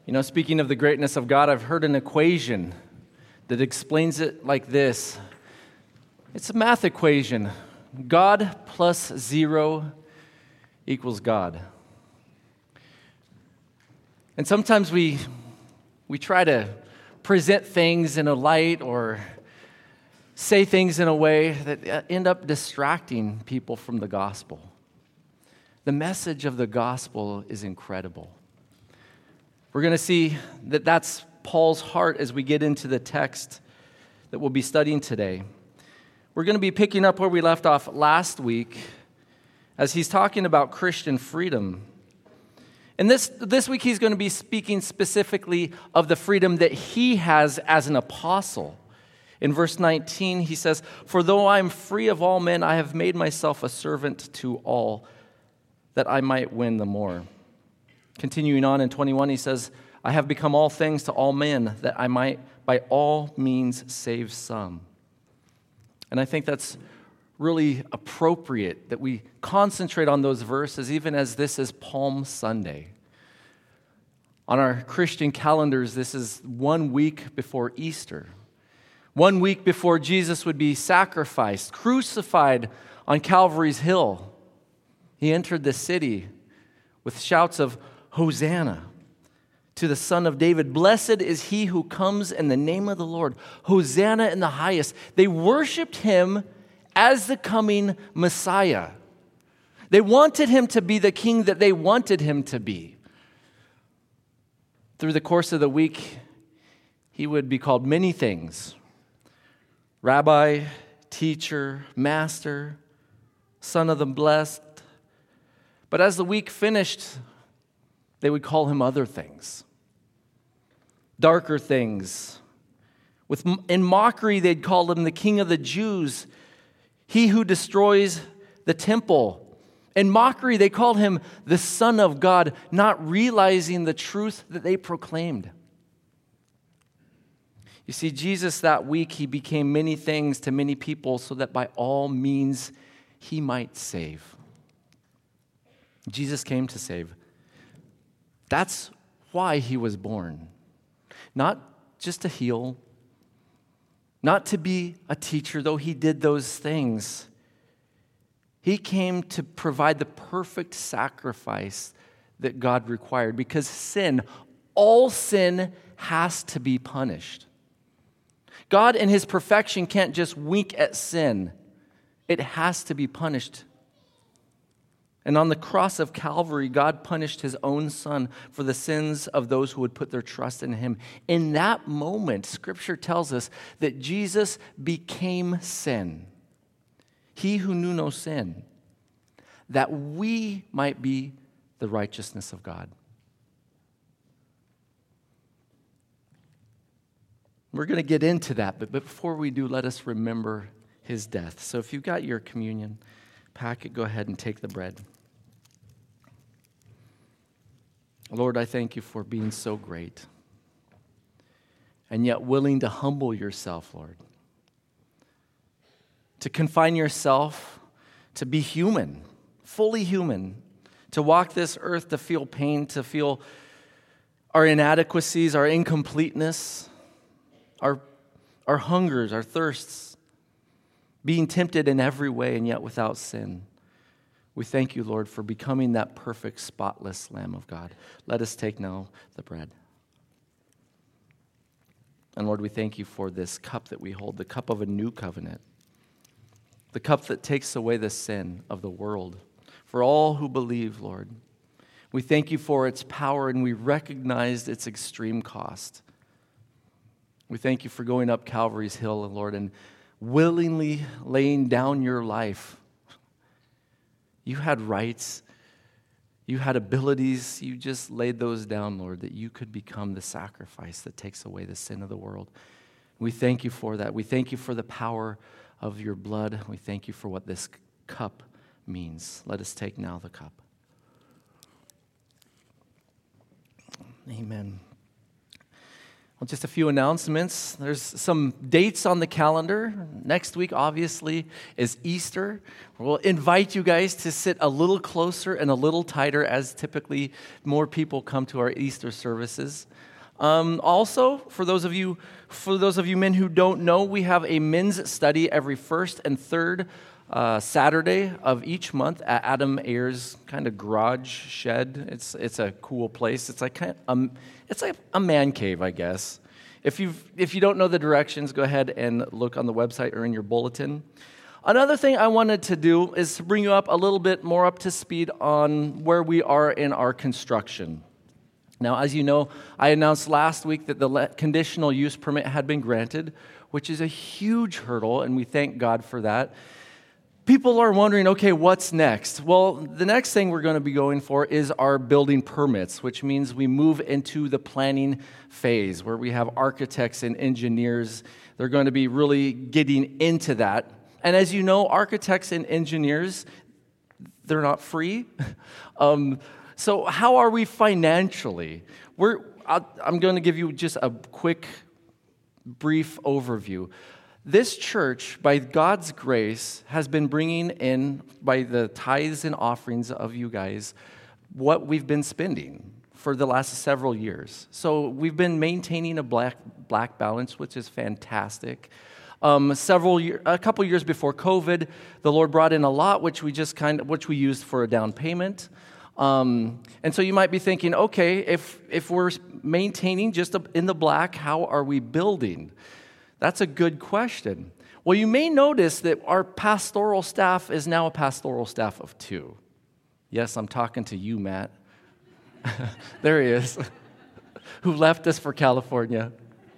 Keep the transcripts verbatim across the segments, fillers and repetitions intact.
You know, speaking of the greatness of God, I've heard an equation that explains it like this. It's a math equation. God plus zero equals God. And sometimes we we try to present things in a light or say things in a way that end up distracting people from the gospel. The message of the gospel is incredible. We're going to see that that's Paul's heart as we get into the text that we'll be studying today. We're going to be picking up where we left off last week as he's talking about Christian freedom. And this, this week he's going to be speaking specifically of the freedom that he has as an apostle. In verse nineteen, he says, "For though I am free of all men, I have made myself a servant to all, that I might win the more." Continuing on in twenty-one, he says, "I have become all things to all men, that I might by all means save some." And I think that's really appropriate that we concentrate on those verses, even as this is Palm Sunday. On our Christian calendars, this is one week before Easter. One week before Jesus would be sacrificed, crucified on Calvary's hill. He entered the city with shouts of Hosanna to the Son of David. Blessed is he who comes in the name of the Lord. Hosanna in the highest. They worshiped him as the coming Messiah. They wanted him to be the king that they wanted him to be. Through the course of the week, he would be called many things: Rabbi, teacher, master, son of the blessed. But as the week finished, they would call him other things, darker things. With, in mockery, they'd call him the King of the Jews, he who destroys the temple. In mockery, they called him the Son of God, not realizing the truth that they proclaimed. You see, Jesus that week, he became many things to many people so that by all means he might save. Jesus came to save. That's why he was born. Not just to heal, not to be a teacher, though he did those things. He came to provide the perfect sacrifice that God required, because sin, all sin, has to be punished. God in his perfection can't just wink at sin. It has to be punished. And on the cross of Calvary, God punished his own son for the sins of those who would put their trust in him. In that moment, Scripture tells us that Jesus became sin, he who knew no sin, that we might be the righteousness of God. We're going to get into that, but before we do, let us remember his death. So if you've got your communion packet, go ahead and take the bread. Lord, I thank you for being so great and yet willing to humble yourself, Lord, to confine yourself, to be human, fully human, to walk this earth, to feel pain, to feel our inadequacies, our incompleteness, our, our hungers, our thirsts, being tempted in every way and yet without sin. We thank you, Lord, for becoming that perfect, spotless Lamb of God. Let us take now the bread. And Lord, we thank you for this cup that we hold, the cup of a new covenant, the cup that takes away the sin of the world for all who believe, Lord. We thank you for its power, and we recognize its extreme cost. We thank you for going up Calvary's hill, Lord, and willingly laying down your life. You had rights. You had abilities. You just laid those down, Lord, that you could become the sacrifice that takes away the sin of the world. We thank you for that. We thank you for the power of your blood. We thank you for what this cup means. Let us take now the cup. Amen. Well, just a few announcements. There's some dates on the calendar. Next week, obviously, is Easter. We'll invite you guys to sit a little closer and a little tighter as typically more people come to our Easter services. Um, also, for those of you, for those of you men who don't know, we have a men's study every first and third uh, Saturday of each month at Adam Ayers' kind of garage shed. It's it's a cool place. It's like kind of, um, it's like a man cave, I guess. If you if you don't know the directions, go ahead and look on the website or in your bulletin. Another thing I wanted to do is to bring you up a little bit more up to speed on where we are in our construction. Now, as you know, I announced last week that the conditional use permit had been granted, which is a huge hurdle, and we thank God for that. People are wondering, okay, what's next? Well, the next thing we're going to be going for is our building permits, which means we move into the planning phase where we have architects and engineers. They're going to be really getting into that. And as you know, architects and engineers, they're not free. um, so how are we financially? We're, I'll, I'm going to give you just a quick, brief overview. This church, by God's grace, has been bringing in, by the tithes and offerings of you guys, what we've been spending for the last several years. So we've been maintaining a black black balance, which is fantastic. Um, several year, a couple years before COVID, the Lord brought in a lot, which we just kind of, which we used for a down payment. Um, and so you might be thinking, okay, if if we're maintaining just in the black, how are we building? That's a good question. Well, you may notice that our pastoral staff is now a pastoral staff of two. Yes, I'm talking to you, Matt. There he is, who left us for California.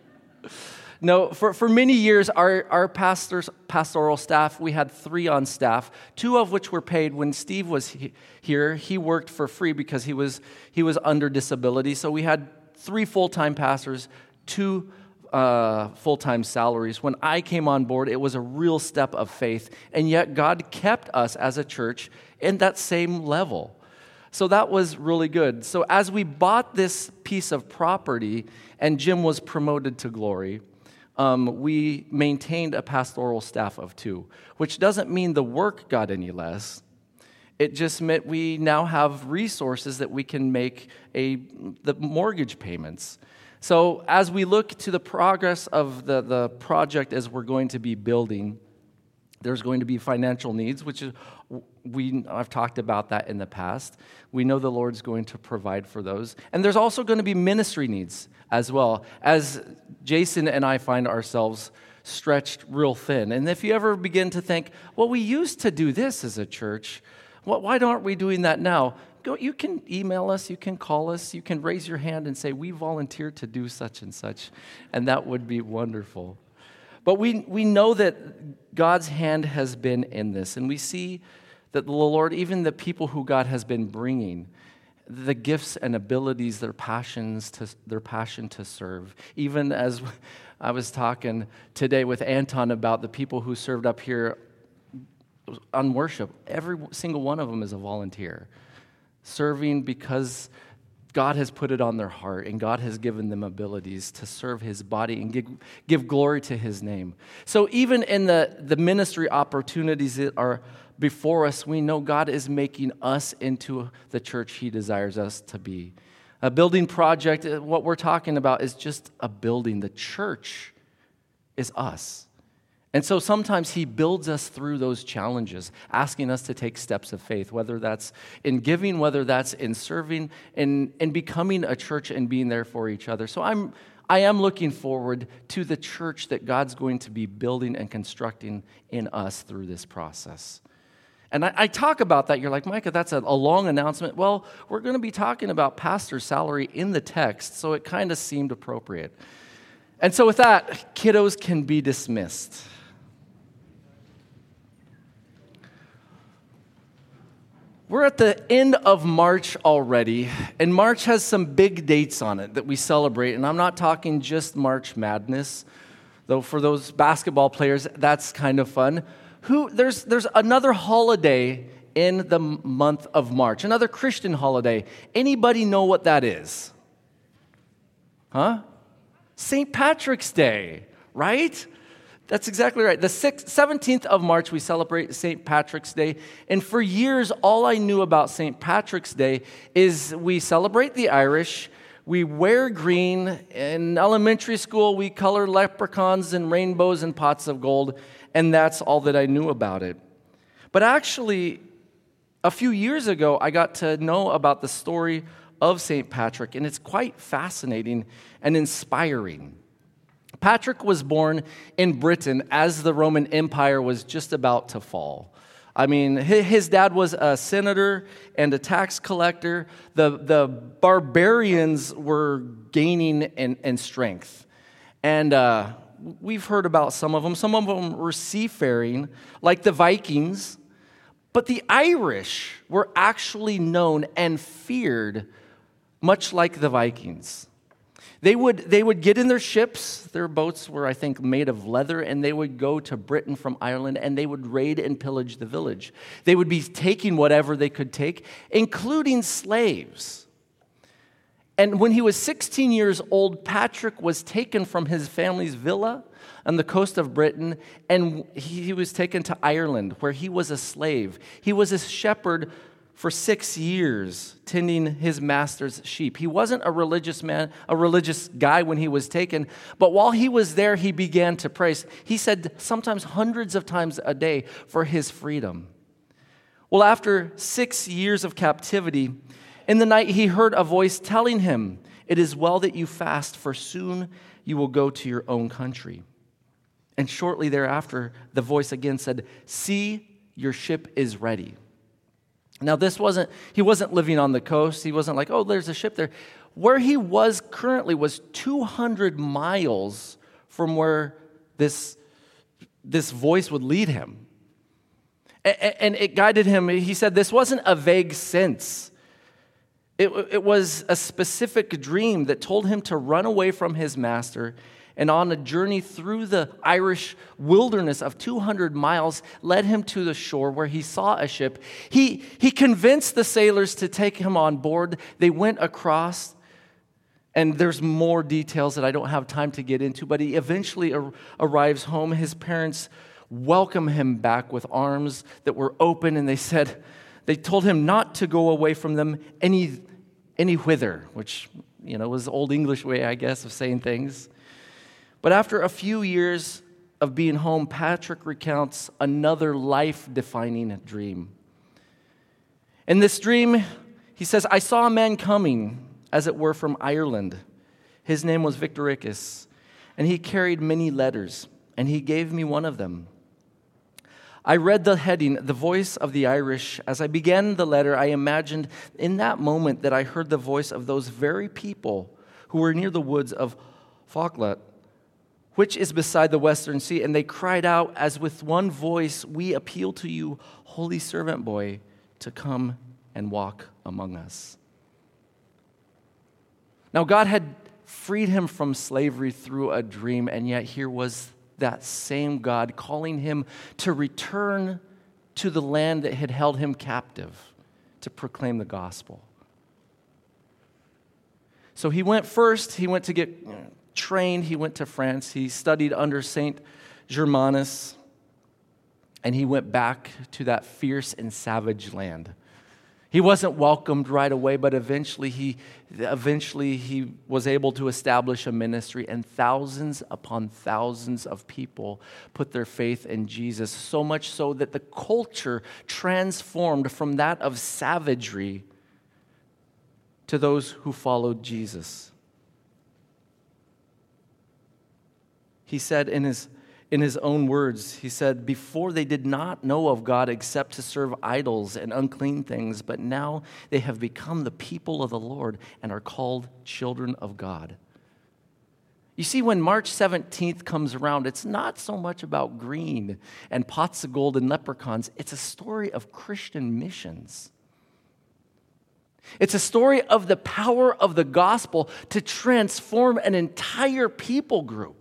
No, for, for many years, our, our pastors, pastoral staff, we had three on staff, two of which were paid. When Steve was he, here, he worked for free because he was he was under disability. So we had three full-time pastors, two uh, full-time salaries. When I came on board, it was a real step of faith, and yet God kept us as a church in that same level. So that was really good. So as we bought this piece of property and Jim was promoted to glory, Um, we maintained a pastoral staff of two, which doesn't mean the work got any less. It just meant we now have resources that we can make a the mortgage payments. So as we look to the progress of the, the project as we're going to be building, there's going to be financial needs, which is we I've talked about that in the past. We know the Lord's going to provide for those. And there's also going to be ministry needs as well, as Jason and I find ourselves stretched real thin. And if you ever begin to think, well, we used to do this as a church, well, why aren't we doing that now? Go, you can email us, you can call us, you can raise your hand and say, we volunteered to do such and such, and that would be wonderful. But we, we know that God's hand has been in this, and we see that the Lord, even the people who God has been bringing, the gifts and abilities, their passions, to, their passion to serve. Even as I was talking today with Anton about the people who served up here on worship, every single one of them is a volunteer, serving because God has put it on their heart, and God has given them abilities to serve His body and give, give glory to His name. So even in the, the ministry opportunities that are before us, we know God is making us into the church He desires us to be. A building project, what we're talking about is just a building. The church is us. And so sometimes He builds us through those challenges, asking us to take steps of faith, whether that's in giving, whether that's in serving, in, in becoming a church and being there for each other. So I'm, I am looking forward to the church that God's going to be building and constructing in us through this process. And I, I talk about that. You're like, Micah, that's a, a long announcement. Well, we're going to be talking about pastor's salary in the text, so it kind of seemed appropriate. And so with that, kiddos can be dismissed. We're at the end of March already, and March has some big dates on it that we celebrate, and I'm not talking just March Madness, though for those basketball players, that's kind of fun. Who there's there's another holiday in the month of March, another Christian holiday. Anybody know what that is? Huh? Saint Patrick's Day, right? That's exactly right. The sixth, seventeenth of March, we celebrate Saint Patrick's Day. And for years, all I knew about Saint Patrick's Day is we celebrate the Irish, we wear green. In elementary school, we color leprechauns and rainbows and pots of gold, and that's all that I knew about it. But actually, a few years ago, I got to know about the story of Saint Patrick, and it's quite fascinating and inspiring. Patrick was born in Britain as the Roman Empire was just about to fall. I mean, his dad was a senator and a tax collector. The, the barbarians were gaining in, in strength. And uh, we've heard about some of them. Some of them were seafaring, like the Vikings. But the Irish were actually known and feared, much like the Vikings. They would, they would get in their ships. Their boats were, I think, made of leather, and they would go to Britain from Ireland, and they would raid and pillage the village. They would be taking whatever they could take, including slaves. And when he was sixteen years old, Patrick was taken from his family's villa on the coast of Britain, and he was taken to Ireland, where he was a slave. He was a shepherd for six years, tending his master's sheep. He wasn't a religious man, a religious guy when he was taken, but while he was there, he began to pray. He said sometimes hundreds of times a day for his freedom. Well, after six years of captivity, in the night he heard a voice telling him, "It is well that you fast, for soon you will go to your own country." And shortly thereafter, the voice again said, "See, your ship is ready." Now, this wasn't, he wasn't living on the coast. He wasn't like, oh, there's a ship there. Where he was currently was two hundred miles from where this, this voice would lead him. And it guided him. He said this wasn't a vague sense. It, it was a specific dream that told him to run away from his master, and on a journey through the Irish wilderness of two hundred miles led him to the shore where he saw a ship. He, he convinced the sailors to take him on board. They went across, and there's more details that I don't have time to get into, but he eventually ar- arrives home. His parents welcome him back with arms that were open, and they said, they told him not to go away from them any, any whither, which, you know, was the old English way, I guess, of saying things. But after a few years of being home, Patrick recounts another life-defining dream. In this dream, he says, I saw a man coming, as it were, from Ireland. His name was Victoricus, and he carried many letters, and he gave me one of them. I read the heading, The Voice of the Irish. As I began the letter, I imagined in that moment that I heard the voice of those very people who were near the woods of Falkland, which is beside the western sea, and they cried out as with one voice, we appeal to you, holy servant boy, to come and walk among us. Now, God had freed him from slavery through a dream, and yet here was that same God calling him to return to the land that had held him captive to proclaim the gospel. So he went first, he went to get trained, he went to France, he studied under Saint Germanus, and he went back to that fierce and savage land. He wasn't welcomed right away, but eventually he, eventually he was able to establish a ministry, and thousands upon thousands of people put their faith in Jesus, so much so that the culture transformed from that of savagery to those who followed Jesus. He said in his, in his own words, he said, before they did not know of God except to serve idols and unclean things, but now they have become the people of the Lord and are called children of God. You see, when March seventeenth comes around, it's not so much about green and pots of gold and leprechauns. It's a story of Christian missions. It's a story of the power of the gospel to transform an entire people group.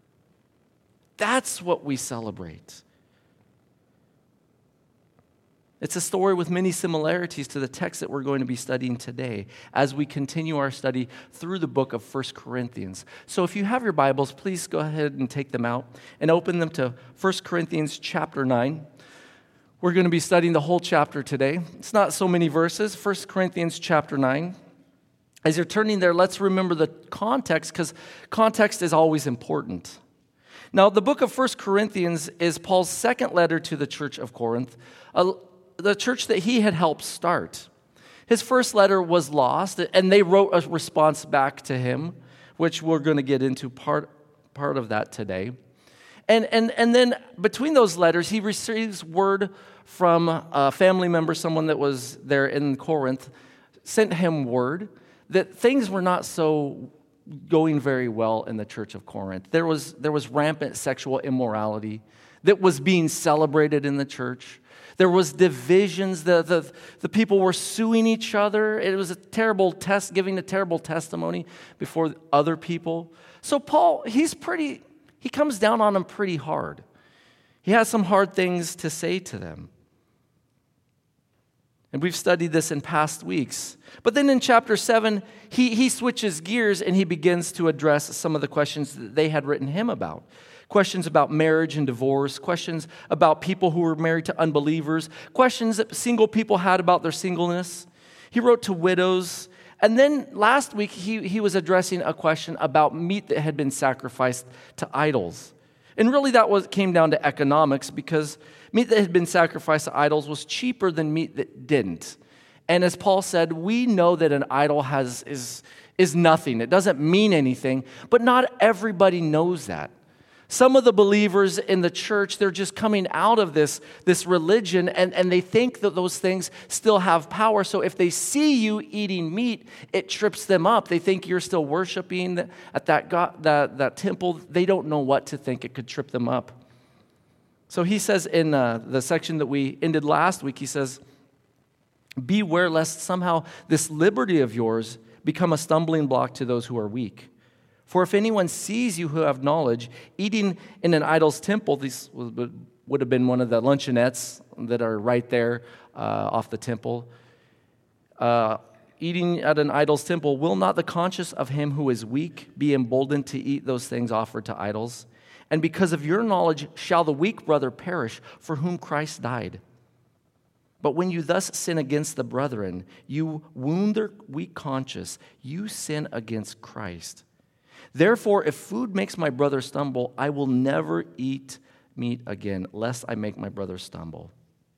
That's what we celebrate. It's a story with many similarities to the text that we're going to be studying today as we continue our study through the book of First Corinthians. So if you have your Bibles, please go ahead and take them out and open them to First Corinthians chapter nine. We're going to be studying the whole chapter today. It's not so many verses. First Corinthians chapter nine. As you're turning there, let's remember the context, because context is always important. Now, the book of First Corinthians is Paul's second letter to the church of Corinth, a the church that he had helped start. His first letter was lost, and they wrote a response back to him, which we're going to get into part, part of that today. And, and, and then between those letters, he receives word from a family member, someone that was there in Corinth, sent him word that things were not so going very well in the church of Corinth. There was, there was rampant sexual immorality that was being celebrated in the church. There was divisions. The, the, the people were suing each other. It was a terrible test, giving a terrible testimony before other people. So Paul, he's pretty, he comes down on them pretty hard. He has some hard things to say to them. And we've studied this in past weeks. But then in chapter seven, he, he switches gears and he begins to address some of the questions that they had written him about. Questions about marriage and divorce, questions about people who were married to unbelievers, questions that single people had about their singleness. He wrote to widows. And then last week, he, he was addressing a question about meat that had been sacrificed to idols. And really that was came down to economics, because meat that had been sacrificed to idols was cheaper than meat that didn't. And as Paul said, we know that an idol has is, is nothing. It doesn't mean anything, but not everybody knows that. Some of the believers in the church, they're just coming out of this, this religion, and, and they think that those things still have power. So if they see you eating meat, it trips them up. They think you're still worshiping at that, God, that, that temple. They don't know what to think. It could trip them up. So he says in uh, the section that we ended last week, he says, beware lest somehow this liberty of yours become a stumbling block to those who are weak. For if anyone sees you who have knowledge, eating in an idol's temple, these would have been one of the luncheonettes that are right there uh, off the temple, uh, eating at an idol's temple, will not the conscience of him who is weak be emboldened to eat those things offered to idols? And because of your knowledge shall the weak brother perish, for whom Christ died. But when you thus sin against the brethren, you wound their weak conscience, you sin against Christ. Therefore, if food makes my brother stumble, I will never eat meat again, lest I make my brother stumble.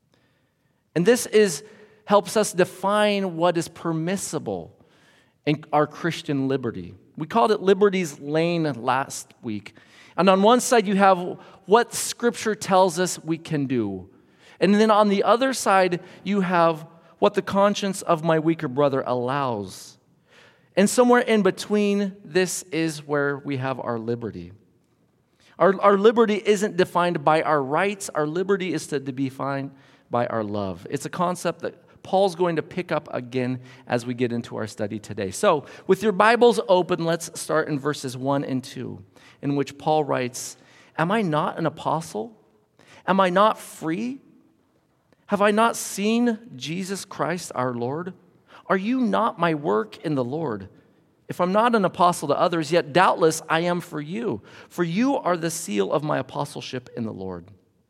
And this is helps us define what is permissible in our Christian liberty. We called it Liberty's Lane last week. And on one side, you have what Scripture tells us we can do. And then on the other side, you have what the conscience of my weaker brother allows. And somewhere in between, this is where we have our liberty. Our, our liberty isn't defined by our rights. Our liberty is to be defined by our love. It's a concept that Paul's going to pick up again as we get into our study today. So, with your Bibles open, let's start in verses one and two, in which Paul writes, "Am I not an apostle? Am I not free? Have I not seen Jesus Christ our Lord? Are you not my work in the Lord? If I'm not an apostle to others, yet doubtless I am for you, for you are the seal of my apostleship in the Lord."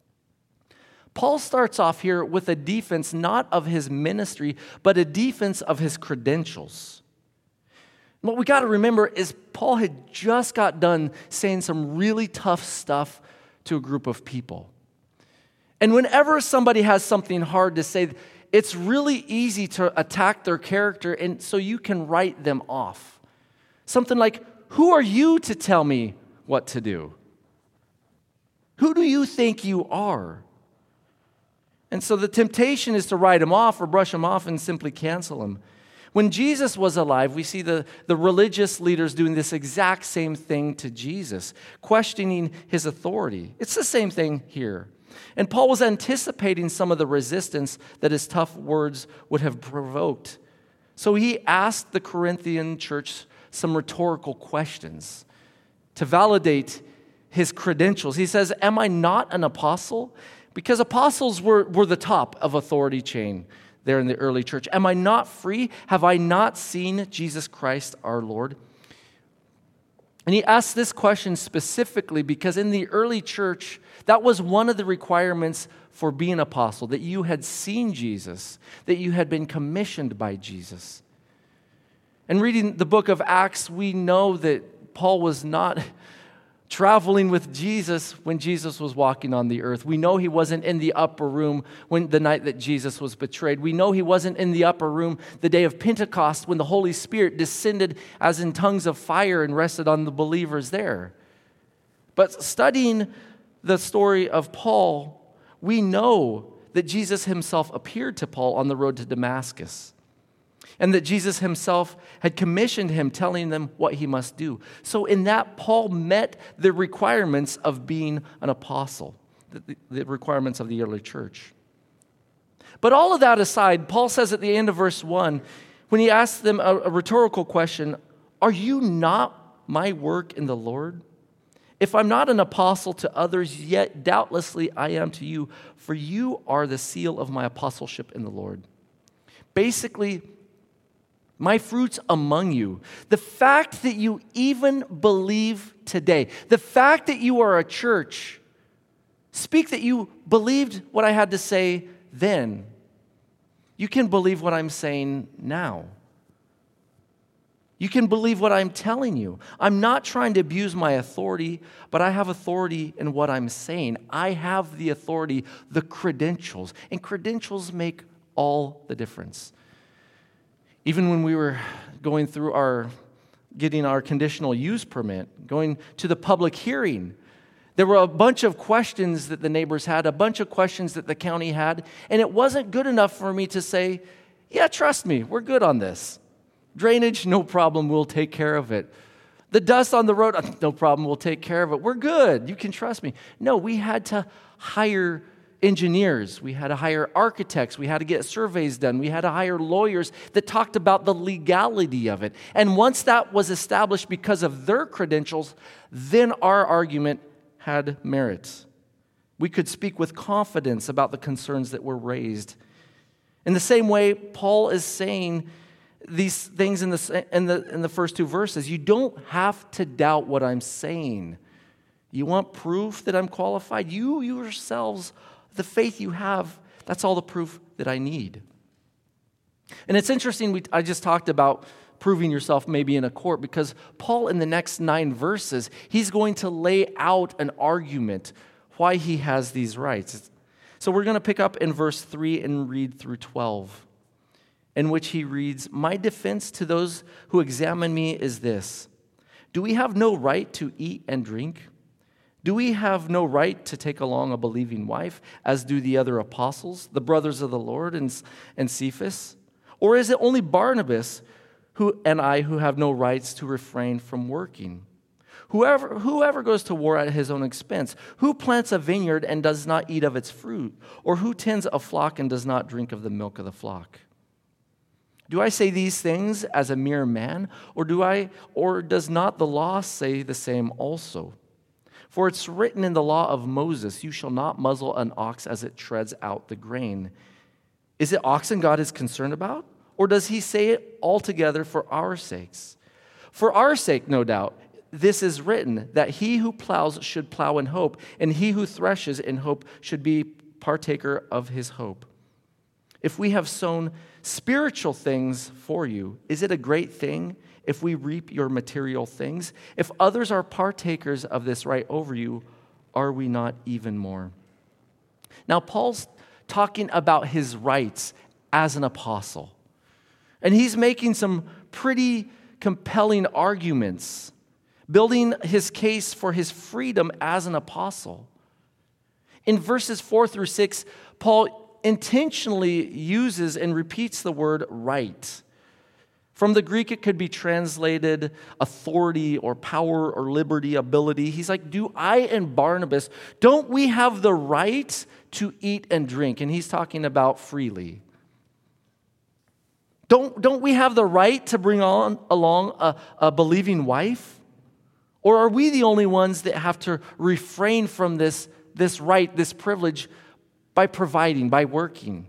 Paul starts off here with a defense not of his ministry, but a defense of his credentials. What we got to remember is Paul had just got done saying some really tough stuff to a group of people. And whenever somebody has something hard to say, it's really easy to attack their character, and so you can write them off. Something like, who are you to tell me what to do? Who do you think you are? And so the temptation is to write him off or brush him off and simply cancel him. When Jesus was alive, we see the, the religious leaders doing this exact same thing to Jesus, questioning his authority. It's the same thing here. And Paul was anticipating some of the resistance that his tough words would have provoked. So he asked the Corinthian church some rhetorical questions to validate his credentials. He says, am I not an apostle? Because apostles were, were the top of authority chain there in the early church. Am I not free? Have I not seen Jesus Christ our Lord? And he asks this question specifically because in the early church, that was one of the requirements for being an apostle, that you had seen Jesus, that you had been commissioned by Jesus. And reading the book of Acts, we know that Paul was not traveling with Jesus when Jesus was walking on the earth. We know he wasn't in the upper room when the night that Jesus was betrayed. We know he wasn't in the upper room the day of Pentecost when the Holy Spirit descended as in tongues of fire and rested on the believers there. But studying the story of Paul, we know that Jesus himself appeared to Paul on the road to Damascus, and that Jesus himself had commissioned him, telling them what he must do. So in that, Paul met the requirements of being an apostle, the, the requirements of the early church. But all of that aside, Paul says at the end of verse one, when he asks them a, a rhetorical question, are you not my work in the Lord? If I'm not an apostle to others, yet doubtlessly I am to you, for you are the seal of my apostleship in the Lord. Basically, my fruits among you. The fact that you even believe today, the fact that you are a church, speak that you believed what I had to say then. You can believe what I'm saying now. You can believe what I'm telling you. I'm not trying to abuse my authority, but I have authority in what I'm saying. I have the authority, the credentials, and credentials make all the difference. Even when we were going through our, getting our conditional use permit, going to the public hearing, there were a bunch of questions that the neighbors had, a bunch of questions that the county had, and it wasn't good enough for me to say, yeah, trust me, we're good on this. Drainage, no problem, we'll take care of it. The dust on the road, no problem, we'll take care of it. We're good, you can trust me. No, we had to hire engineers, we had to hire architects, we had to get surveys done, we had to hire lawyers that talked about the legality of it. And once that was established because of their credentials, then our argument had merit. We could speak with confidence about the concerns that were raised. In the same way, Paul is saying these things in the, in the, in the first two verses. You don't have to doubt what I'm saying. You want proof that I'm qualified? You yourselves, the faith you have, that's all the proof that I need. And it's interesting, we, I just talked about proving yourself maybe in a court, because Paul in the next nine verses, he's going to lay out an argument why he has these rights. So we're going to pick up in verse three and read through twelve, in which he reads, my defense to those who examine me is this: do we have no right to eat and drink? Do we have no right to take along a believing wife, as do the other apostles, the brothers of the Lord, and, and Cephas? Or is it only Barnabas who and I who have no rights to refrain from working? Whoever, whoever goes to war at his own expense, who plants a vineyard and does not eat of its fruit, or who tends a flock and does not drink of the milk of the flock? Do I say these things as a mere man, or do I, or does not the law say the same also? For it's written in the law of Moses, you shall not muzzle an ox as it treads out the grain. Is it oxen God is concerned about? Or does he say it altogether for our sakes? For our sake, no doubt, this is written, that he who plows should plow in hope, and he who threshes in hope should be partaker of his hope. If we have sown spiritual things for you, is it a great thing if we reap your material things? If others are partakers of this right over you, are we not even more? Now, Paul's talking about his rights as an apostle. And he's making some pretty compelling arguments, building his case for his freedom as an apostle. In verses four through six, Paul intentionally uses and repeats the word right. From the Greek, it could be translated authority or power or liberty, ability. He's like, do I and Barnabas, don't we have the right to eat and drink? And he's talking about freely. Don't, don't we have the right to bring on along a, a believing wife? Or are we the only ones that have to refrain from this, this right, this privilege, by providing, by working.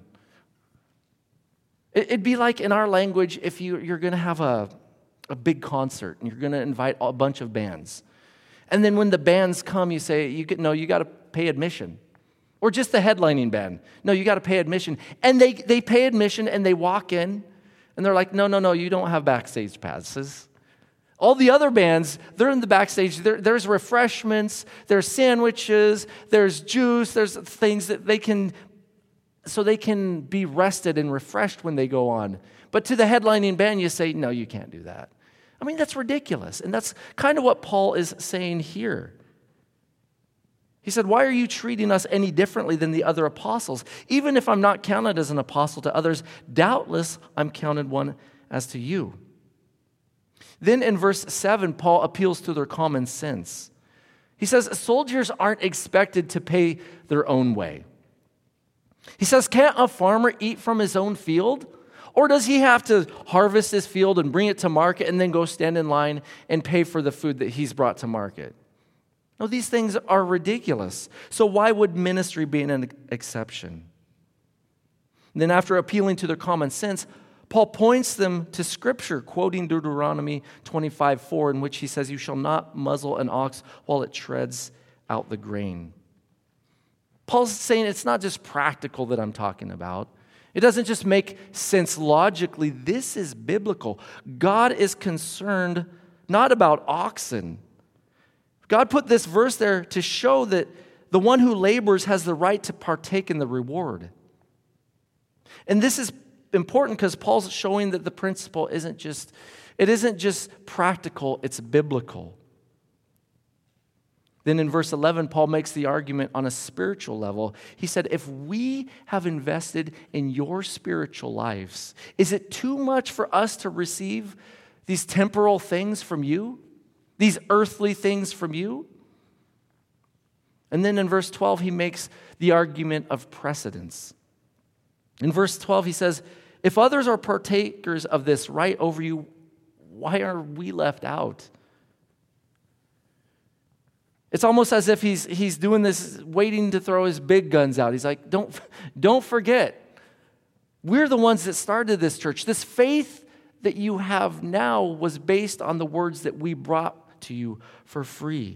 It'd be like in our language if you, you're going to have a, a big concert and you're going to invite a bunch of bands. And then when the bands come, you say, you get, no, you got to pay admission. Or just the headlining band. No, you got to pay admission. And they, they pay admission and they walk in and they're like, no, no, no, you don't have backstage passes. All the other bands, they're in the backstage. There, there's refreshments, there's sandwiches, there's juice, there's things that they can, so they can be rested and refreshed when they go on. But to the headlining band, you say, no, you can't do that. I mean, that's ridiculous. And that's kind of what Paul is saying here. He said, why are you treating us any differently than the other apostles? Even if I'm not counted as an apostle to others, doubtless I'm counted one as to you. Then in verse seven, Paul appeals to their common sense. He says, soldiers aren't expected to pay their own way. He says, can't a farmer eat from his own field? Or does he have to harvest his field and bring it to market and then go stand in line and pay for the food that he's brought to market? No, these things are ridiculous. So why would ministry be an exception? And then after appealing to their common sense, Paul points them to Scripture, quoting Deuteronomy twenty-five four, in which he says, you shall not muzzle an ox while it treads out the grain. Paul's saying it's not just practical that I'm talking about. It doesn't just make sense logically. This is biblical. God is concerned not about oxen. God put this verse there to show that the one who labors has the right to partake in the reward. And this is important because Paul's showing that the principle isn't just, it isn't just practical, it's biblical. Then in verse eleven, Paul makes the argument on a spiritual level. He said, if we have invested in your spiritual lives, is it too much for us to receive these temporal things from you? These earthly things from you? And then in verse twelve, he makes the argument of precedence. In verse twelve, he says, if others are partakers of this right over you, why are we left out? It's almost as if he's he's doing this, waiting to throw his big guns out. He's like, don't, don't forget, we're the ones that started this church. This faith that you have now was based on the words that we brought to you for free.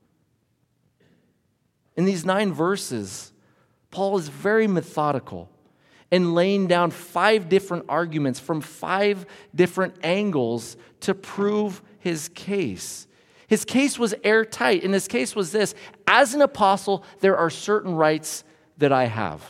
In these nine verses, Paul is very methodical in laying down five different arguments from five different angles to prove his case. His case was airtight, and his case was this: as an apostle, there are certain rights that I have.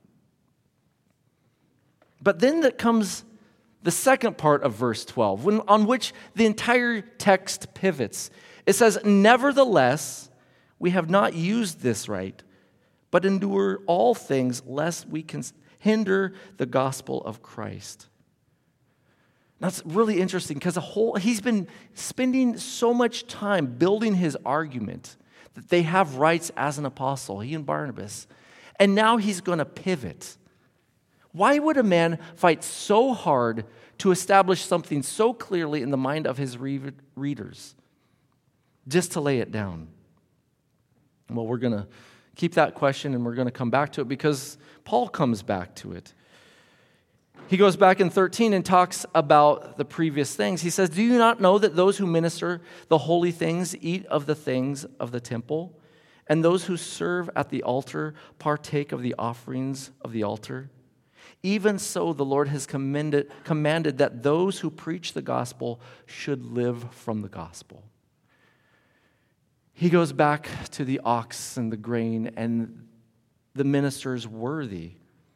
But then that comes the second part of verse twelve, when, on which the entire text pivots. It says, nevertheless, we have not used this right, but endure all things lest we can hinder the gospel of Christ. That's really interesting because a whole he's been spending so much time building his argument that they have rights as an apostle, he and Barnabas. And now he's going to pivot. Why would a man fight so hard to establish something so clearly in the mind of his re- readers? Just to lay it down. Well, we're going to keep that question and we're going to come back to it because Paul comes back to it. He goes back in thirteen and talks about the previous things. He says, do you not know that those who minister the holy things eat of the things of the temple, and those who serve at the altar partake of the offerings of the altar? Even so, the Lord has commended, commanded that those who preach the gospel should live from the gospel. He goes back to the ox and the grain and the ministers worthy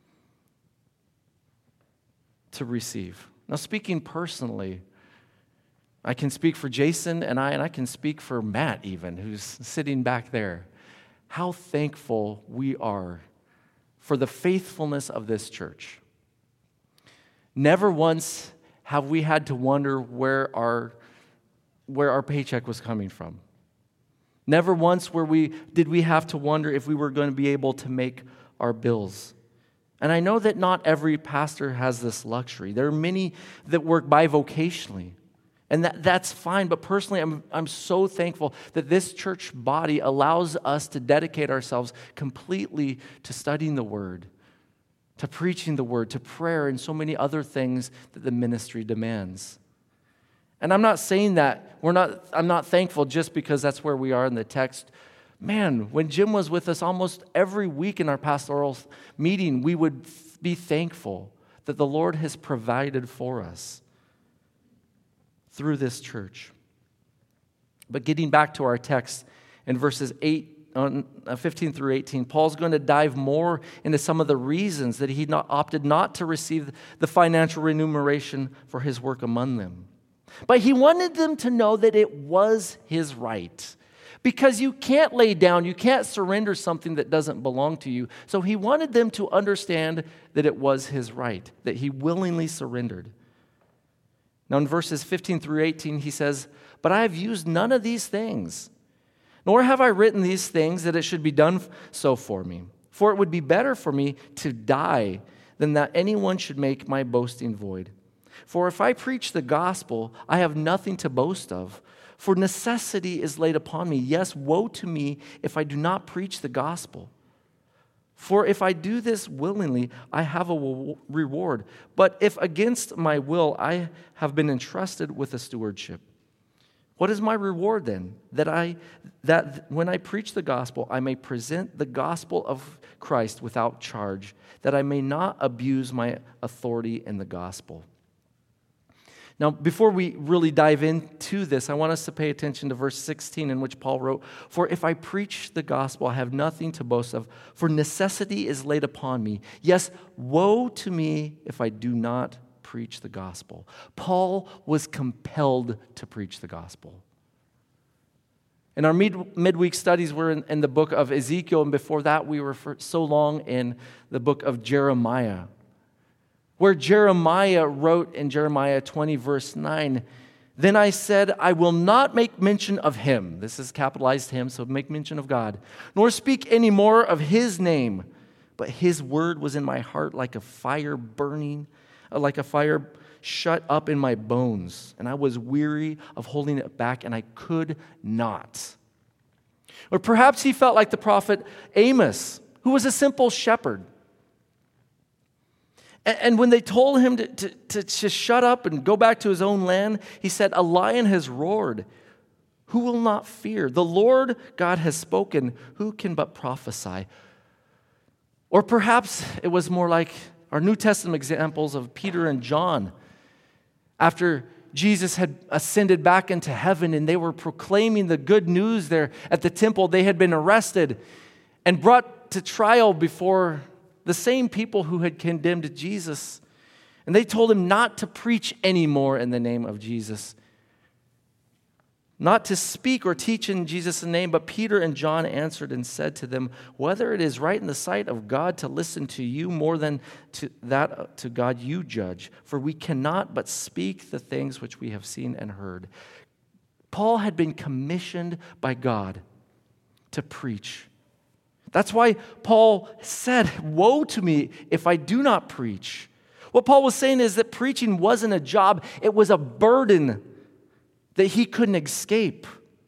to receive. Now, speaking personally, I can speak for Jason and I, and I can speak for Matt even, who's sitting back there. How thankful we are for the faithfulness of this church. Never once have we had to wonder where our, where our paycheck was coming from. Never once were we, did we have to wonder if we were going to be able to make our bills. And I know that not every pastor has this luxury. There are many that work bivocationally. And that, that's fine, but personally, I'm, I'm so thankful that this church body allows us to dedicate ourselves completely to studying the Word, to preaching the Word, to prayer, and so many other things that the ministry demands. And I'm not saying that we're not, I'm not thankful just because that's where we are in the text. Man, when Jim was with us almost every week in our pastoral meeting, we would be thankful that the Lord has provided for us through this church. But getting back to our text in verses eight, fifteen through eighteen, Paul's going to dive more into some of the reasons that he not, opted not to receive the financial remuneration for his work among them. But he wanted them to know that it was his right. Because you can't lay down, you can't surrender something that doesn't belong to you. So he wanted them to understand that it was his right, that he willingly surrendered. Now in verses fifteen through eighteen, he says, "But I have used none of these things, nor have I written these things that it should be done so for me. For it would be better for me to die than that anyone should make my boasting void. For if I preach the gospel, I have nothing to boast of, for necessity is laid upon me. Yes, woe to me if I do not preach the gospel. For if I do this willingly, I have a reward. But if against my will, I have been entrusted with a stewardship. What is my reward then? That I that when I preach the gospel, I may present the gospel of Christ without charge, that I may not abuse my authority in the gospel." Now, before we really dive into this, I want us to pay attention to verse sixteen, in which Paul wrote, "For if I preach the gospel, I have nothing to boast of, for necessity is laid upon me. Yes, woe to me if I do not preach the gospel." Paul was compelled to preach the gospel. In our mid- midweek studies, we're in, in the book of Ezekiel, and before that, we were for so long in the book of Jeremiah, where Jeremiah wrote in Jeremiah twenty, verse nine, "Then I said, I will not make mention of him." This is capitalized him, so make mention of God. "Nor speak any more of his name. But his word was in my heart like a fire burning, like a fire shut up in my bones. And I was weary of holding it back, and I could not." Or perhaps he felt like the prophet Amos, who was a simple shepherd. And when they told him to, to, to just shut up and go back to his own land, he said, "A lion has roared. Who will not fear? The Lord God has spoken. Who can but prophesy?" Or perhaps it was more like our New Testament examples of Peter and John. After Jesus had ascended back into heaven and they were proclaiming the good news there at the temple, they had been arrested and brought to trial before the same people who had condemned Jesus. And they told him not to preach anymore in the name of Jesus, not to speak or teach in Jesus' name. But Peter and John answered and said to them, "Whether it is right in the sight of God to listen to you more than to that to God you judge. For we cannot but speak the things which we have seen and heard." Paul had been commissioned by God to preach. That's why Paul said, "Woe to me if I do not preach." What Paul was saying is that preaching wasn't a job, it was a burden that he couldn't escape.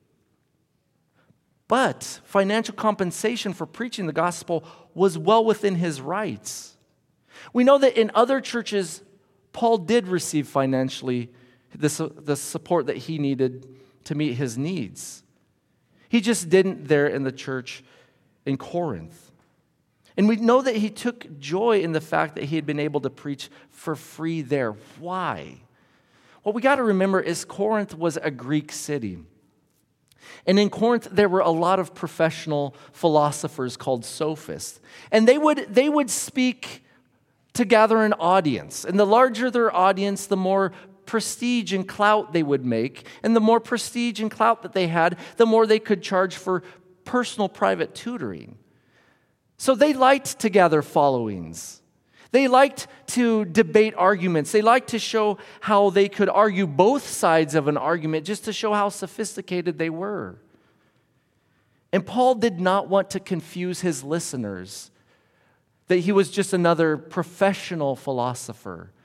But financial compensation for preaching the gospel was well within his rights. We know that in other churches, Paul did receive financially the, the support that he needed to meet his needs. He just didn't there in the church in Corinth. And we know that he took joy in the fact that he had been able to preach for free there. Why? What we got to remember is Corinth was a Greek city. And in Corinth, there were a lot of professional philosophers called sophists. And they would, they would speak to gather an audience. And the larger their audience, the more prestige and clout they would make. And the more prestige and clout that they had, the more they could charge for personal private tutoring. So they liked to gather followings. They liked to debate arguments. They liked to show how they could argue both sides of an argument just to show how sophisticated they were. And Paul did not want to confuse his listeners that he was just another professional philosopher.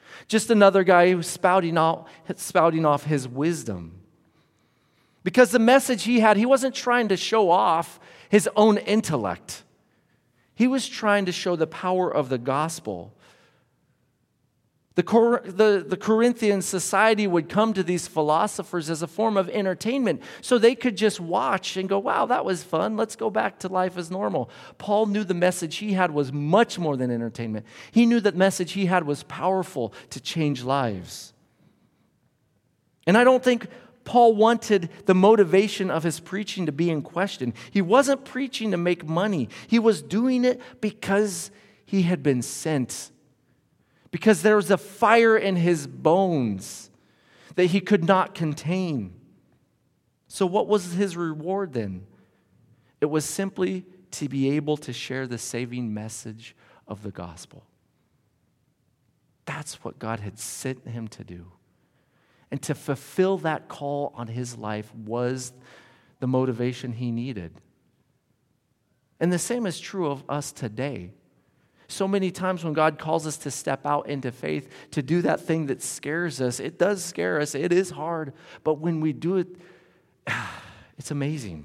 Just another guy who's spouting off, spouting off his wisdom. Because the message he had, he wasn't trying to show off his own intellect. He was trying to show the power of the gospel. The, Cor- the, the Corinthian society would come to these philosophers as a form of entertainment, so they could just watch and go, wow, that was fun. Let's go back to life as normal. Paul knew the message he had was much more than entertainment. He knew that message he had was powerful to change lives. And I don't think Paul wanted the motivation of his preaching to be in question. He wasn't preaching to make money. He was doing it because he had been sent. Because there was a fire in his bones that he could not contain. So what was his reward then? It was simply to be able to share the saving message of the gospel. That's what God had sent him to do. And to fulfill that call on his life was the motivation he needed. And the same is true of us today. So many times when God calls us to step out into faith, to do that thing that scares us, it does scare us, it is hard, but when we do it, it's amazing.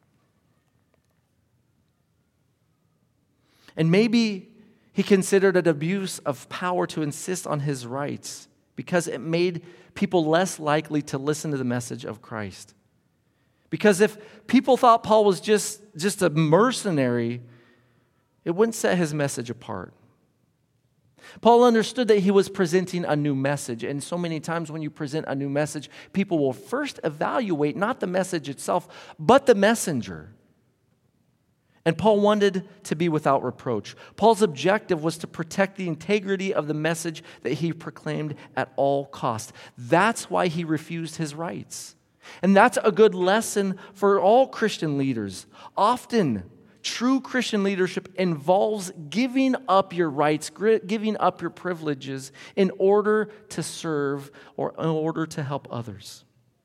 And maybe he considered it abuse of power to insist on his rights because it made people less likely to listen to the message of Christ. Because if people thought Paul was just, just a mercenary, it wouldn't set his message apart. Paul understood that he was presenting a new message. And so many times when you present a new message, people will first evaluate not the message itself, but the messenger. And Paul wanted to be without reproach. Paul's objective was to protect the integrity of the message that he proclaimed at all costs. That's why he refused his rights. And that's a good lesson for all Christian leaders. Often, true Christian leadership involves giving up your rights, giving up your privileges in order to serve or in order to help others.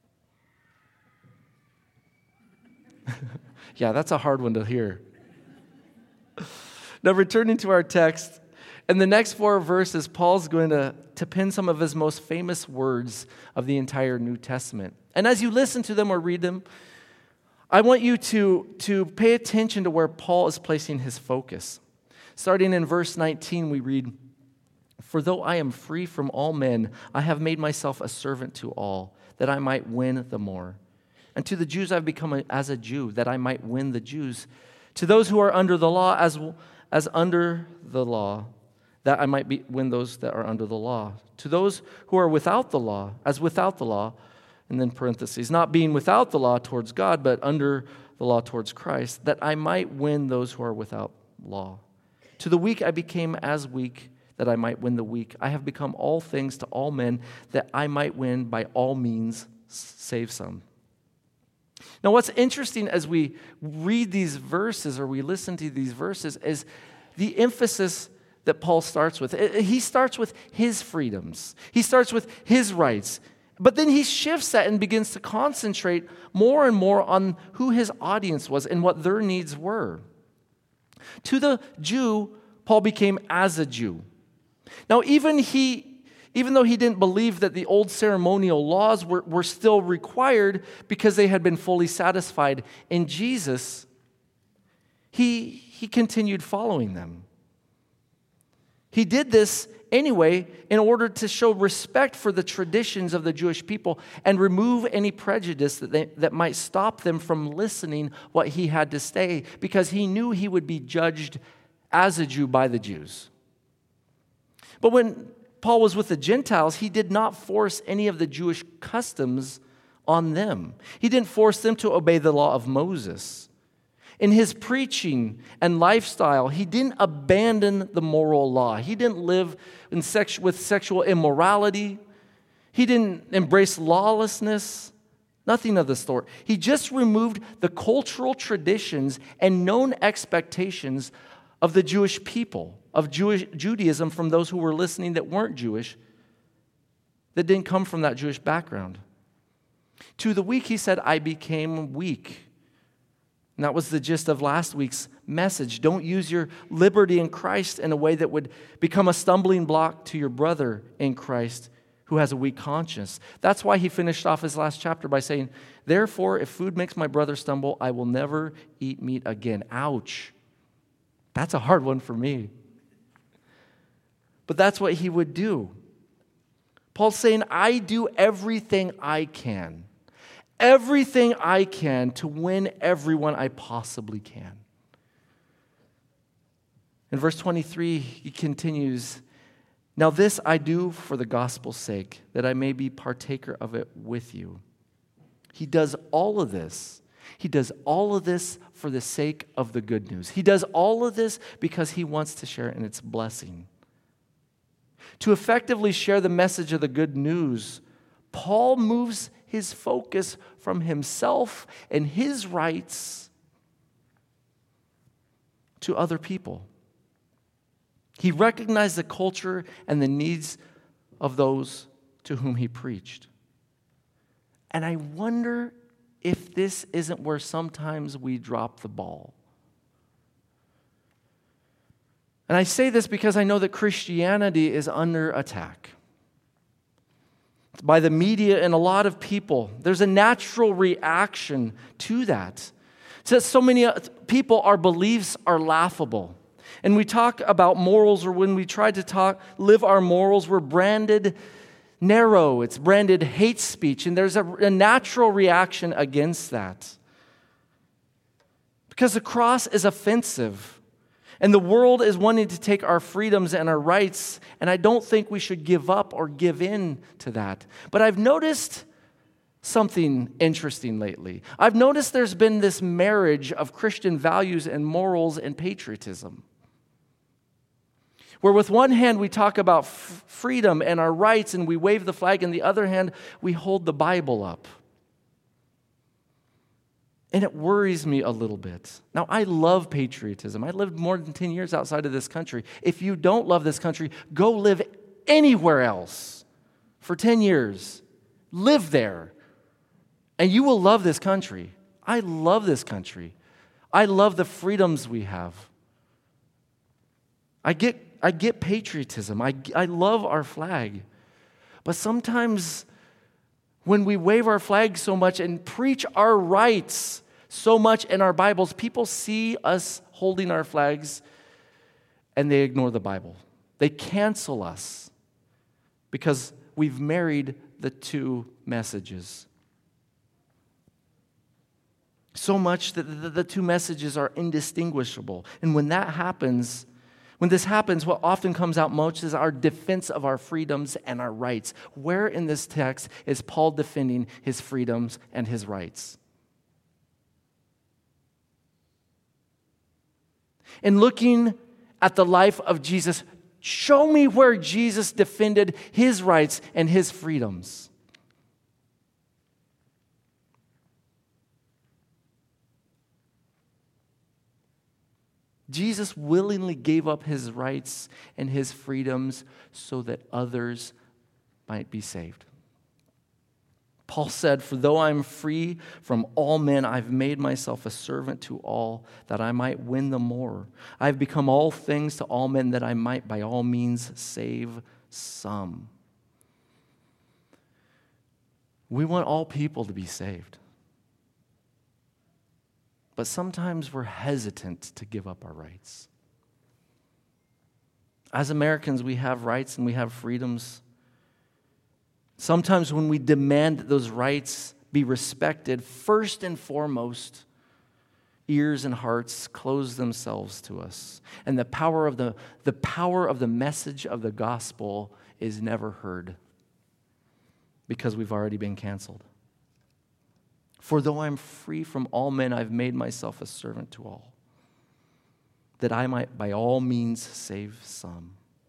Yeah, that's a hard one to hear. Now, returning to our text, in the next four verses, Paul's going to, to pin some of his most famous words of the entire New Testament. And as you listen to them or read them, I want you to, to pay attention to where Paul is placing his focus. Starting in verse nineteen, we read, "For though I am free from all men, I have made myself a servant to all, that I might win the more. And to the Jews I have become a, as a Jew, that I might win the Jews. To those who are under the law, as, as under the law, that I might be, win those that are under the law. To those who are without the law, as without the law," and then parentheses, "not being without the law towards God, but under the law towards Christ, that I might win those who are without law. To the weak I became as weak, that I might win the weak. I have become all things to all men, that I might win by all means save some." Now, what's interesting as we read these verses or we listen to these verses is the emphasis that Paul starts with. He starts with his freedoms. He starts with his rights. But then he shifts that and begins to concentrate more and more on who his audience was and what their needs were. To the Jew, Paul became as a Jew. Now, even he, even though he didn't believe that the old ceremonial laws were, were still required because they had been fully satisfied in Jesus, he, he continued following them. He did this anyway in order to show respect for the traditions of the Jewish people and remove any prejudice that, they, that might stop them from listening what he had to say, because he knew he would be judged as a Jew by the Jews. But when Paul was with the Gentiles, he did not force any of the Jewish customs on them. He didn't force them to obey the law of Moses. In his preaching and lifestyle, he didn't abandon the moral law. He didn't live in sex, with sexual immorality. He didn't embrace lawlessness. Nothing of the sort. He just removed the cultural traditions and known expectations of the Jewish people, of Jewish Judaism, from those who were listening that weren't Jewish, that didn't come from that Jewish background. To the weak, he said, "I became weak." And that was the gist of last week's message. Don't use your liberty in Christ in a way that would become a stumbling block to your brother in Christ who has a weak conscience. That's why he finished off his last chapter by saying, therefore, if food makes my brother stumble, I will never eat meat again. Ouch. That's a hard one for me. But that's what he would do. Paul's saying, I do everything I can. Everything I can to win everyone I possibly can. In verse twenty-three, he continues, now this I do for the gospel's sake, that I may be partaker of it with you. He does all of this. He does all of this for the sake of the good news. He does all of this because he wants to share in its blessing. To effectively share the message of the good news, Paul moves his focus from himself and his rights to other people. He recognized the culture and the needs of those to whom he preached. And I wonder if this isn't where sometimes we drop the ball. And I say this because I know that Christianity is under attack by the media and a lot of people. There's a natural reaction to that. So, so many people, our beliefs are laughable. And we talk about morals, or when we try to talk, live our morals, we're branded narrow. It's branded hate speech. And there's a, a natural reaction against that. Because the cross is offensive. And the world is wanting to take our freedoms and our rights, and I don't think we should give up or give in to that. But I've noticed something interesting lately. I've noticed there's been this marriage of Christian values and morals and patriotism. Where with one hand we talk about f- freedom and our rights and we wave the flag, and the other hand we hold the Bible up. And it worries me a little bit. Now, I love patriotism. I lived more than ten years outside of this country. If you don't love this country, go live anywhere else for ten years. Live there. And you will love this country. I love this country. I love the freedoms we have. I get, I get patriotism. I, I love our flag. But sometimes when we wave our flag so much and preach our rights so much in our Bibles, people see us holding our flags and they ignore the Bible. They cancel us because we've married the two messages. So much that the, the two messages are indistinguishable. And when that happens, when this happens, what often comes out most is our defense of our freedoms and our rights. Where in this text is Paul defending his freedoms and his rights? In looking at the life of Jesus, show me where Jesus defended his rights and his freedoms. Jesus willingly gave up his rights and his freedoms so that others might be saved. Paul said, for though I am free from all men, I've made myself a servant to all, that I might win the more. I've become all things to all men, that I might by all means save some. We want all people to be saved. But sometimes we're hesitant to give up our rights. As Americans, we have rights and we have freedoms. Sometimes when we demand that those rights be respected, first and foremost, ears and hearts close themselves to us. And the power of the, the power of the message of the gospel is never heard because we've already been canceled. For though I'm free from all men, I've made myself a servant to all, that I might by all means save some.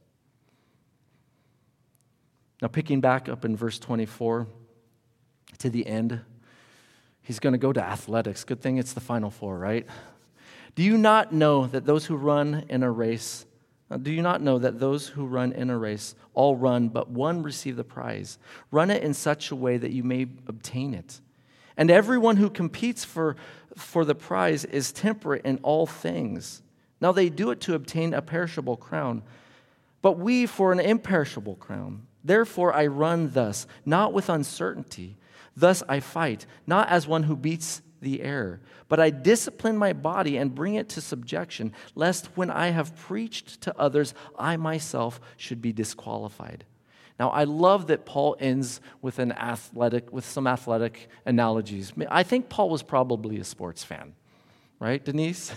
Now, picking back up in verse twenty-four to the end, he's going to go to athletics. Good thing it's the Final Four, right? Do you not know that those who run in a race, do you not know that those who run in a race all run, but one receive the prize? Run it in such a way that you may obtain it. And everyone who competes for, for the prize is temperate in all things. Now they do it to obtain a perishable crown, but we for an imperishable crown. Therefore I run thus, not with uncertainty. Thus I fight, not as one who beats the air, but I discipline my body and bring it to subjection, lest when I have preached to others, I myself should be disqualified. Now, I love that Paul ends with an athletic, with some athletic analogies. I think Paul was probably a sports fan, right, Denise?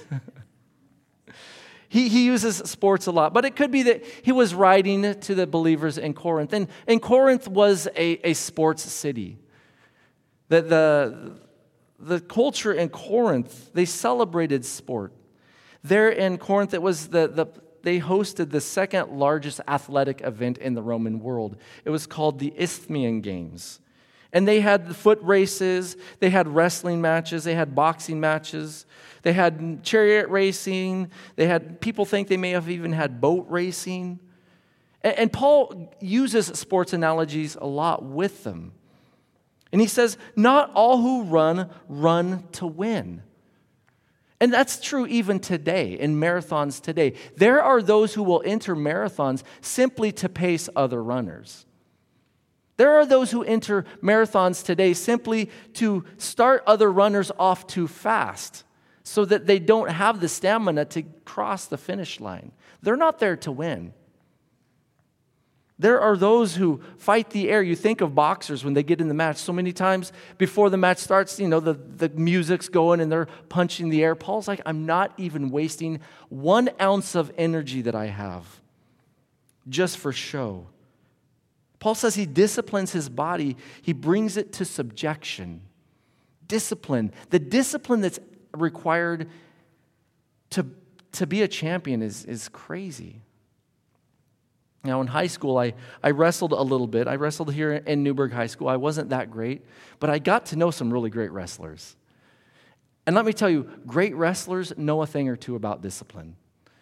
he, he uses sports a lot, but it could be that he was writing to the believers in Corinth. And, and Corinth was a, a sports city. The, the, the culture in Corinth, they celebrated sport. There in Corinth, it was the, the they hosted the second largest athletic event in the Roman world. It was called the Isthmian Games. And they had foot races, they had wrestling matches, they had boxing matches, they had chariot racing, they had, people think they may have even had boat racing. And, and Paul uses sports analogies a lot with them. And he says, not all who run, run to win. And that's true even today, in marathons today. There are those who will enter marathons simply to pace other runners. There are those who enter marathons today simply to start other runners off too fast so that they don't have the stamina to cross the finish line. They're not there to win. There are those who fight the air. You think of boxers when they get in the match. So many times before the match starts, you know, the, the music's going and they're punching the air. Paul's like, I'm not even wasting one ounce of energy that I have just for show. Paul says he disciplines his body. He brings it to subjection. Discipline. The discipline that's required to, to be a champion is, is crazy. Now, in high school, I, I wrestled a little bit. I wrestled here in Newburgh High School. I wasn't that great, but I got to know some really great wrestlers. And let me tell you, great wrestlers know a thing or two about discipline.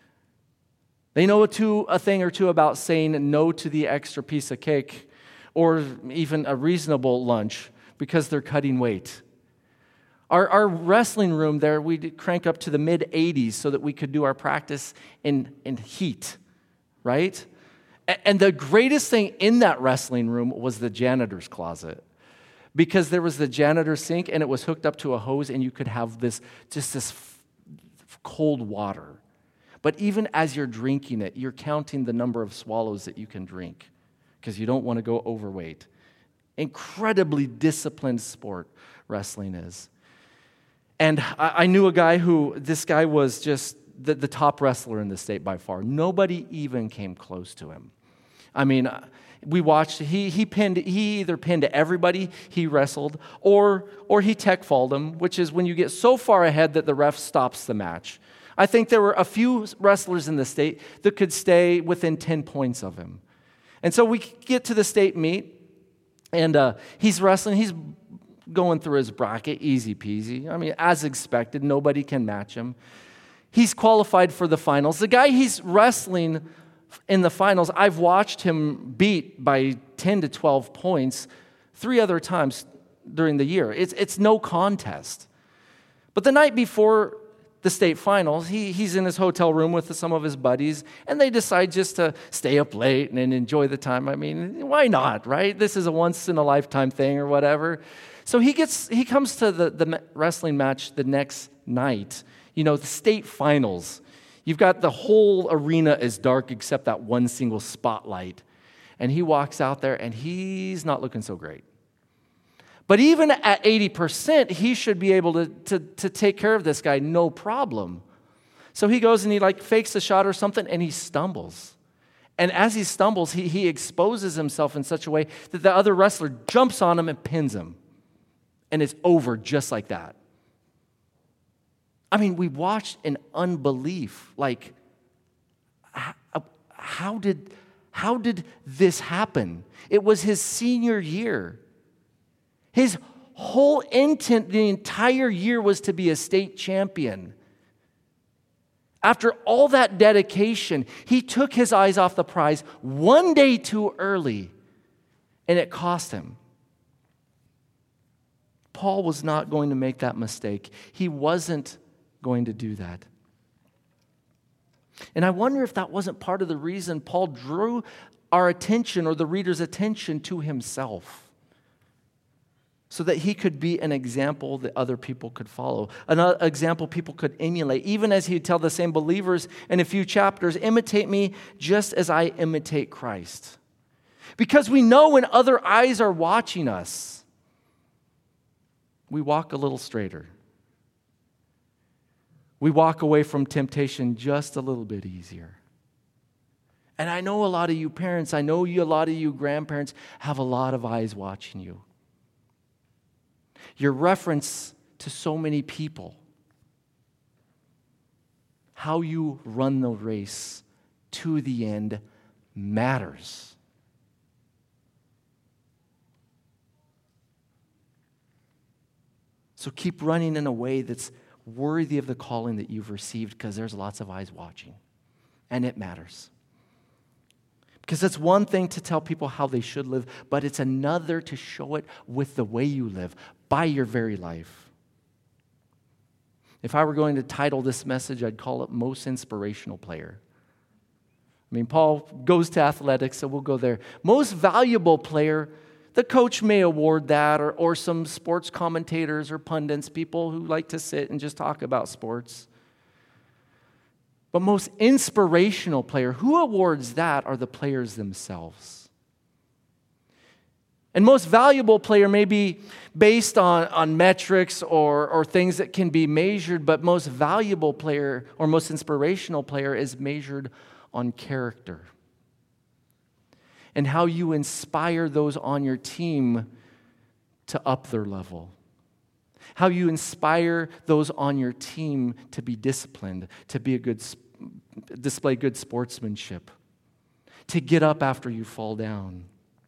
They know a, two, a thing or two about saying no to the extra piece of cake or even a reasonable lunch because they're cutting weight. Our, our wrestling room there, we'd crank up to the mid eighties so that we could do our practice in, in heat, right? And the greatest thing in that wrestling room was the janitor's closet, because there was the janitor's sink and it was hooked up to a hose and you could have this just this f- cold water. But even as you're drinking it, you're counting the number of swallows that you can drink because you don't want to go overweight. Incredibly disciplined sport wrestling is. And I, I knew a guy who, this guy was just the, the top wrestler in the state by far. Nobody even came close to him. I mean, we watched, he he pinned, he either pinned everybody he wrestled, or or he tech falled him, which is when you get so far ahead that the ref stops the match. I think there were a few wrestlers in the state that could stay within ten points of him. And so we get to the state meet, and uh, he's wrestling, he's going through his bracket, easy peasy. I mean, as expected, nobody can match him. He's qualified for the finals. The guy he's wrestling in the finals, I've watched him beat by ten to twelve points three other times during the year. It's, it's no contest. But the night before the state finals, he, he's in his hotel room with some of his buddies, and they decide just to stay up late and enjoy the time. I mean, why not, right? This is a once-in-a-lifetime thing or whatever. So he gets he comes to the, the wrestling match the next night, you know, the state finals. You've got the whole arena is dark except that one single spotlight. And he walks out there and he's not looking so great. But even at eighty percent, he should be able to, to, to take care of this guy, no problem. So he goes and he like fakes a shot or something and he stumbles. And as he stumbles, he, he exposes himself in such a way that the other wrestler jumps on him and pins him. And it's over just like that. I mean, we watched in unbelief, like, how did, how did this happen? It was his senior year. His whole intent the entire year was to be a state champion. After all that dedication, he took his eyes off the prize one day too early, and it cost him. Paul was not going to make that mistake. He wasn't going to do that. And I wonder if that wasn't part of the reason Paul drew our attention or the reader's attention to himself, so that he could be an example that other people could follow, an example people could emulate, even as he'd tell the same believers in a few chapters, imitate me just as I imitate Christ. Because we know when other eyes are watching us, we walk a little straighter. We walk away from temptation just a little bit easier. And I know a lot of you parents, I know you, a lot of you grandparents have a lot of eyes watching you. Your reference to so many people, how you run the race to the end matters. So keep running in a way that's worthy of the calling that you've received, because there's lots of eyes watching, and it matters. Because it's one thing to tell people how they should live, but it's another to show it with the way you live, by your very life. If I were going to title this message, I'd call it Most Inspirational Player. I mean, Paul goes to athletics, so we'll go there. Most Valuable Player, the coach may award that, or, or some sports commentators or pundits, people who like to sit and just talk about sports. But most inspirational player, who awards that are the players themselves. And most valuable player may be based on, on metrics or, or things that can be measured, but most valuable player or most inspirational player is measured on character. And how you inspire those on your team to up their level. How you inspire those on your team to be disciplined, to be a good, display good sportsmanship, to get up after you fall down.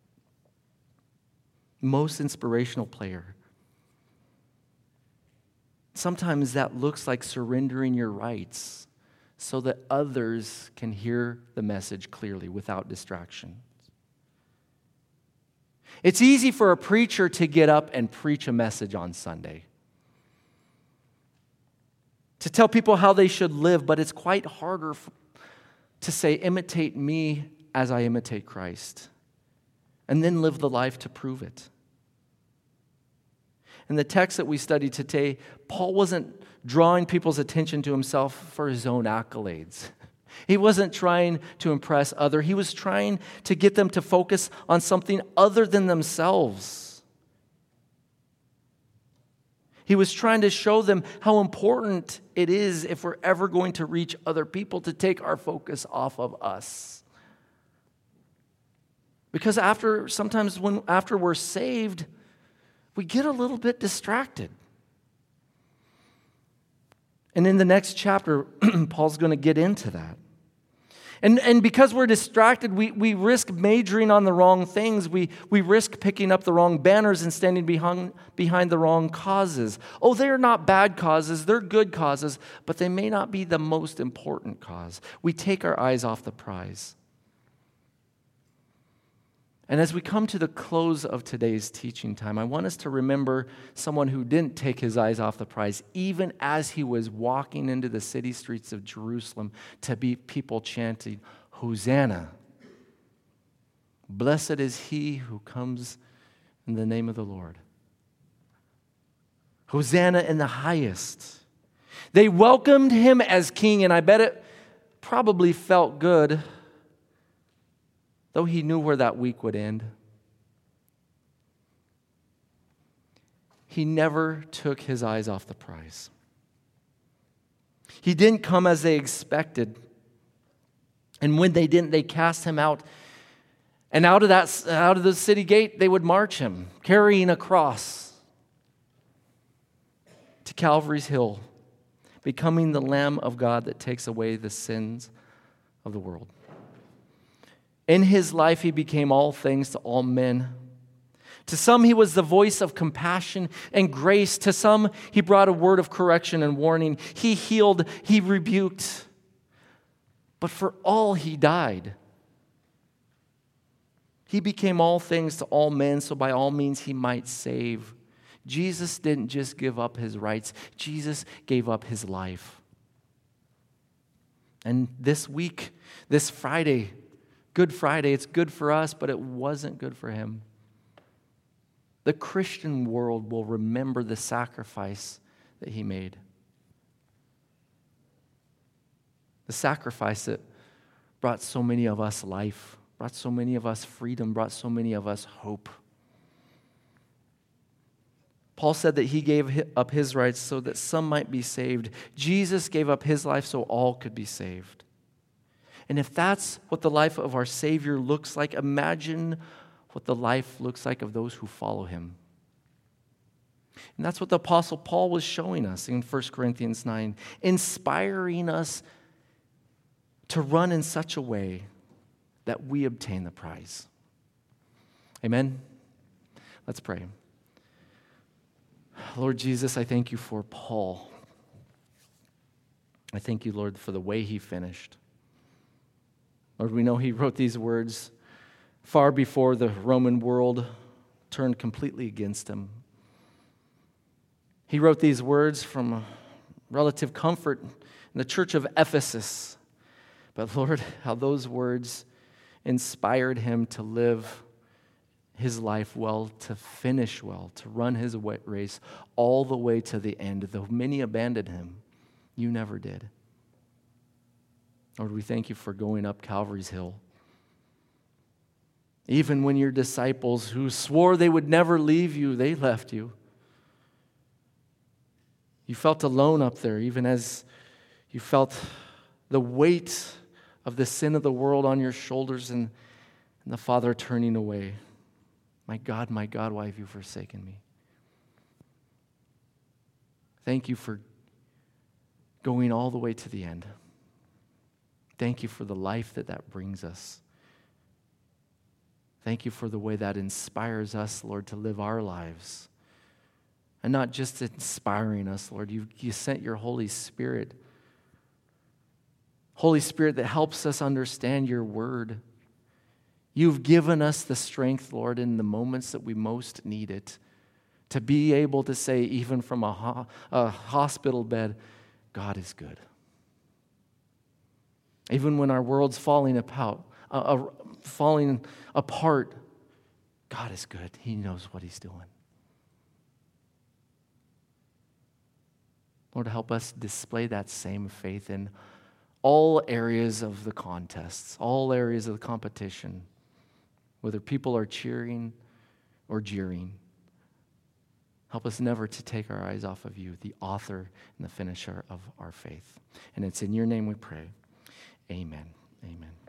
Most inspirational player. Sometimes that looks like surrendering your rights so that others can hear the message clearly without distraction. It's easy for a preacher to get up and preach a message on Sunday, to tell people how they should live, but it's quite harder for, to say, imitate me as I imitate Christ, and then live the life to prove it. In the text that we studied today, Paul wasn't drawing people's attention to himself for his own accolades. He wasn't trying to impress others. He was trying to get them to focus on something other than themselves. He was trying to show them how important it is, if we're ever going to reach other people, to take our focus off of us. Because after sometimes when after we're saved, we get a little bit distracted. And in the next chapter, Paul's going to get into that. And, and because we're distracted, we, we risk majoring on the wrong things. We, we risk picking up the wrong banners and standing behind, behind the wrong causes. Oh, they're not bad causes. They're good causes, but they may not be the most important cause. We take our eyes off the prize. And as we come to the close of today's teaching time, I want us to remember someone who didn't take his eyes off the prize, even as he was walking into the city streets of Jerusalem to be people chanting, Hosanna. Blessed is he who comes in the name of the Lord. Hosanna in the highest. They welcomed him as king, and I bet it probably felt good, though he knew where that week would end. He never took his eyes off the prize. He didn't come as they expected. And when they didn't, they cast him out. And out of that, out of the city gate, they would march him, carrying a cross to Calvary's Hill, becoming the Lamb of God that takes away the sins of the world. In his life, he became all things to all men. To some, he was the voice of compassion and grace. To some, he brought a word of correction and warning. He healed, he rebuked. But for all, he died. He became all things to all men, so by all means he might save. Jesus didn't just give up his rights. Jesus gave up his life. And this week, this Friday, Good Friday, it's good for us, but it wasn't good for him. The Christian world will remember the sacrifice that he made. The sacrifice that brought so many of us life, brought so many of us freedom, brought so many of us hope. Paul said that he gave up his rights so that some might be saved. Jesus gave up his life so all could be saved. And if that's what the life of our Savior looks like, imagine what the life looks like of those who follow him. And that's what the Apostle Paul was showing us in First Corinthians nine, inspiring us to run in such a way that we obtain the prize. Amen? Let's pray. Lord Jesus, I thank you for Paul. I thank you, Lord, for the way he finished. Lord, we know he wrote these words far before the Roman world turned completely against him. He wrote these words from relative comfort in the church of Ephesus. But Lord, how those words inspired him to live his life well, to finish well, to run his race all the way to the end. Though many abandoned him, you never did. Lord, we thank you for going up Calvary's hill. Even when your disciples who swore they would never leave you, they left you. You felt alone up there, even as you felt the weight of the sin of the world on your shoulders and, and the Father turning away. My God, my God, why have you forsaken me? Thank you for going all the way to the end. Thank you for the life that that brings us. Thank you for the way that inspires us, Lord, to live our lives. And not just inspiring us, Lord, you, you sent your Holy Spirit. Holy Spirit that helps us understand your word. You've given us the strength, Lord, in the moments that we most need it, to be able to say, even from a, ho- a hospital bed, God is good. Even when our world's falling apart, uh, uh, falling apart, God is good. He knows what he's doing. Lord, help us display that same faith in all areas of the contests, all areas of the competition, whether people are cheering or jeering. Help us never to take our eyes off of you, the author and the finisher of our faith. And it's in your name we pray. Amen. Amen.